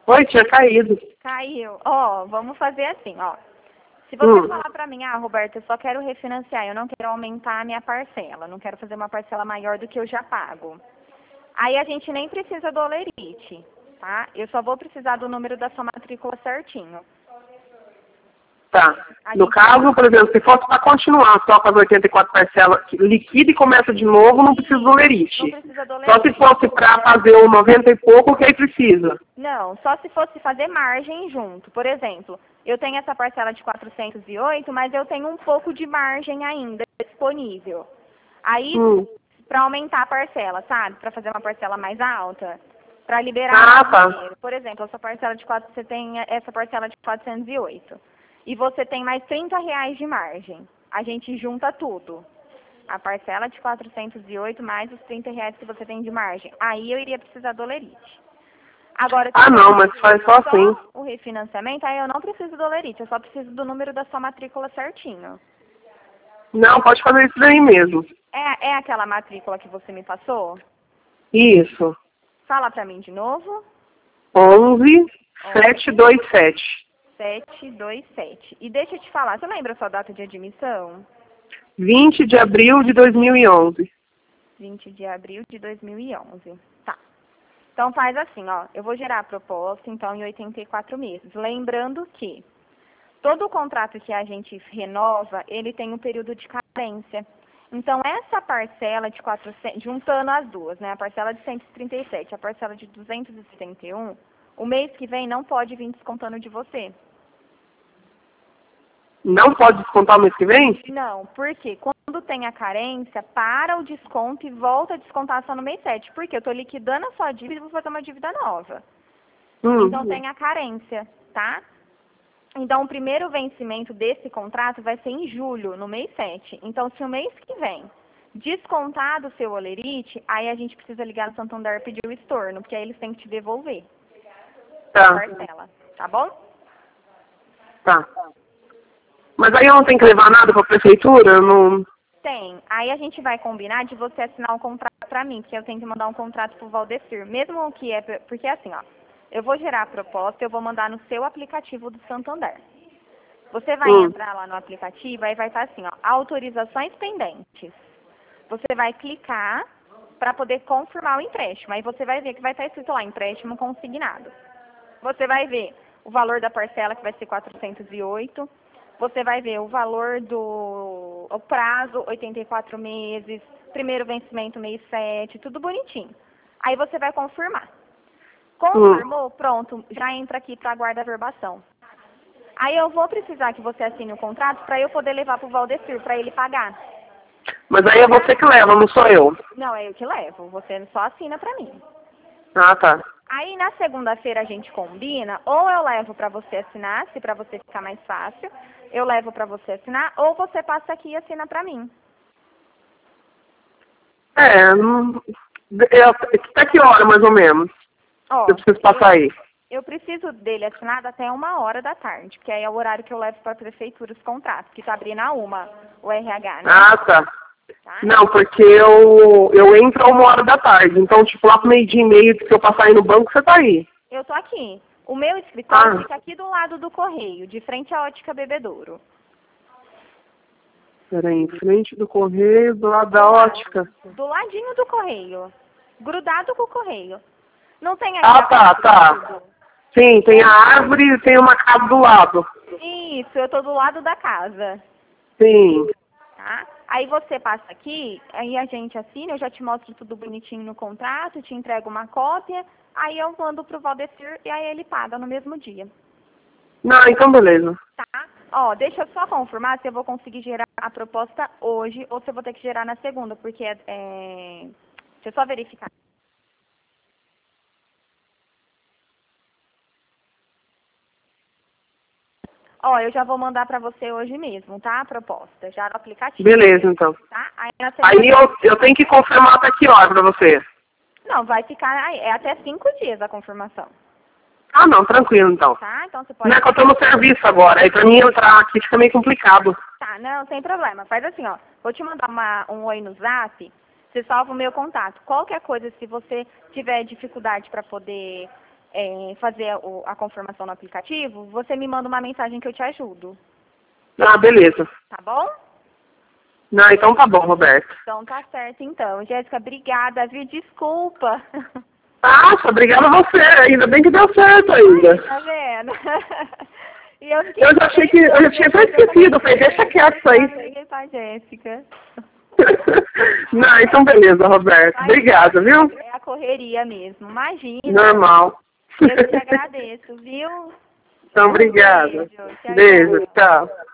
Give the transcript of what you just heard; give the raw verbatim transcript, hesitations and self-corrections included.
Oi, tinha caído. Caiu. Ó, vamos fazer assim, ó. Se você Hum. falar pra mim, ah, Roberta, eu só quero refinanciar, eu não quero aumentar a minha parcela, não quero fazer uma parcela maior do que eu já pago. Aí a gente nem precisa do olerite, tá? Eu só vou precisar do número da sua matrícula certinho. Tá. A No gente- caso, por exemplo, se fosse para continuar só com as oitenta e quatro parcelas, que liquida e começa de novo, não precisa do Não lerite. precisa do Só se olerite. fosse para fazer o noventa e pouco, que aí precisa. Não, só se fosse fazer margem junto. Por exemplo, eu tenho essa parcela de quatrocentos e oito, mas eu tenho um pouco de margem ainda disponível. Aí, Hum. para aumentar a parcela, sabe? Para fazer uma parcela mais alta, para liberar Ah, mais tá. dinheiro. Por exemplo, essa parcela de quatro, você tem essa parcela de quatrocentos e oito. E você tem mais trinta reais de margem. A gente junta tudo. A parcela de quatrocentos e oito mais os trinta reais que você tem de margem. Aí eu iria precisar do olerite. Agora, se Ah, for não, mas faz só assim. o refinanciamento, aí eu não preciso do olerite, eu só preciso do número da sua matrícula certinho. Não, pode fazer isso daí mesmo. É, é aquela matrícula que você me passou? Isso. Fala pra mim de novo. onze, sete dois sete. sete dois sete. E deixa eu te falar, você lembra a sua data de admissão? vinte de abril de dois mil e onze. vinte de abril de dois mil e onze. Tá. Então faz assim, ó. Eu vou gerar a proposta, então, em oitenta e quatro meses. Lembrando que todo o contrato que a gente renova, ele tem um período de carência. Então, essa parcela de quatrocentos, juntando as duas, né? A parcela de cento e trinta e sete, a parcela de duzentos e setenta e um, o mês que vem não pode vir descontando de você. Não pode descontar o mês que vem? Não, porque quando tem a carência, para o desconto e volta a descontar só no mês sete. Porque eu estou liquidando a sua dívida e vou fazer uma dívida nova. Hum. Então, tem a carência, tá? Então, o primeiro vencimento desse contrato vai ser em julho, no mês sete. Então, se o mês que vem descontar do seu olerite, aí a gente precisa ligar no Santander e pedir o estorno, porque aí eles têm que te devolver a Tá, parcela, tá bom? tá. Mas aí eu não tenho que levar nada para a prefeitura? Eu não... Tem. Aí a gente vai combinar de você assinar um contrato pra mim, porque eu tenho que mandar um contrato pro Valdecir. Mesmo que é... Porque assim, ó, eu vou gerar a proposta, eu vou mandar no seu aplicativo do Santander. Você vai Hum. entrar lá no aplicativo, aí vai estar assim, ó, autorizações pendentes. Você vai clicar para poder confirmar o empréstimo. Aí você vai ver que vai estar escrito lá, empréstimo consignado. Você vai ver o valor da parcela, que vai ser quatrocentos e oito. Você vai ver o valor do o prazo, oitenta e quatro meses, primeiro vencimento, mês sete, tudo bonitinho. Aí você vai confirmar. Confirmou, pronto, já entra aqui para a guarda-verbação. Aí eu vou precisar que você assine o contrato para eu poder levar para o Valdecir, para ele pagar. Mas aí é você que leva, não sou eu. Não, é eu que levo, você só assina para mim. Ah, tá. Aí na segunda-feira a gente combina, ou eu levo para você assinar, se para você ficar mais fácil, eu levo para você assinar, ou você passa aqui e assina para mim. É, não... eu... até que hora mais ou menos? Ó, Eu preciso passar aí. eu preciso dele assinado até uma hora da tarde, porque aí é o horário que eu levo para a prefeitura os contratos, que tá abrindo a uma, o R H, né? Ah, tá. Tá? Não, porque eu, eu entro a uma hora da tarde. Então, tipo, lá pro meio-dia e meio, se eu passar aí no banco, você tá aí. Eu tô aqui. O meu escritório Ah. fica aqui do lado do correio, de frente à ótica Bebedouro. Peraí, em frente do correio, do lado da ótica. Do ladinho do correio. Grudado com o correio. Não tem aí Ah, a tá, árvore tá. do lado? Sim, tem a árvore e tem uma casa do lado. Isso, eu tô do lado da casa. Sim. Tá? Aí você passa aqui, aí a gente assina, eu já te mostro tudo bonitinho no contrato, te entrego uma cópia, aí eu mando pro Valdecir e aí ele paga no mesmo dia. Não, então beleza. Tá? Ó, deixa eu só confirmar se eu vou conseguir gerar a proposta hoje ou se eu vou ter que gerar na segunda, porque é... é... Deixa eu só verificar. Ó, eu já vou mandar pra você hoje mesmo, tá? A proposta, já no aplicativo. Beleza, então. Tá? Aí, na segunda... Aí eu, eu tenho que confirmar até que hora pra você. Não, vai ficar... aí, é até cinco dias a confirmação. Ah, não, tranquilo, então. Tá? Então você pode... Não é que eu tô no serviço agora, aí pra mim entrar aqui fica meio complicado. Tá, não, sem problema. Faz assim, ó. Vou te mandar uma, um oi no zap, você salva o meu contato. Qualquer coisa, se você tiver dificuldade para poder é, fazer o, a confirmação no aplicativo, você me manda uma mensagem que eu te ajudo. Ah, beleza. Tá bom? Não, então tá bom, Roberto. Então tá certo, então. Jéssica, obrigada, viu? Desculpa. Nossa, obrigada a você. Ainda bem que deu certo ainda. Tá vendo? E eu, fiquei Eu já achei que... Eu já tinha até esquecido. Eu falei, deixa quieto isso aí. Liguei pra Jéssica. Não, então beleza, Roberto. Obrigada, viu? É a correria mesmo. Imagina. Normal. Eu te agradeço, viu? Então, obrigada. Beijo. Tchau, Beijo, tchau. tchau.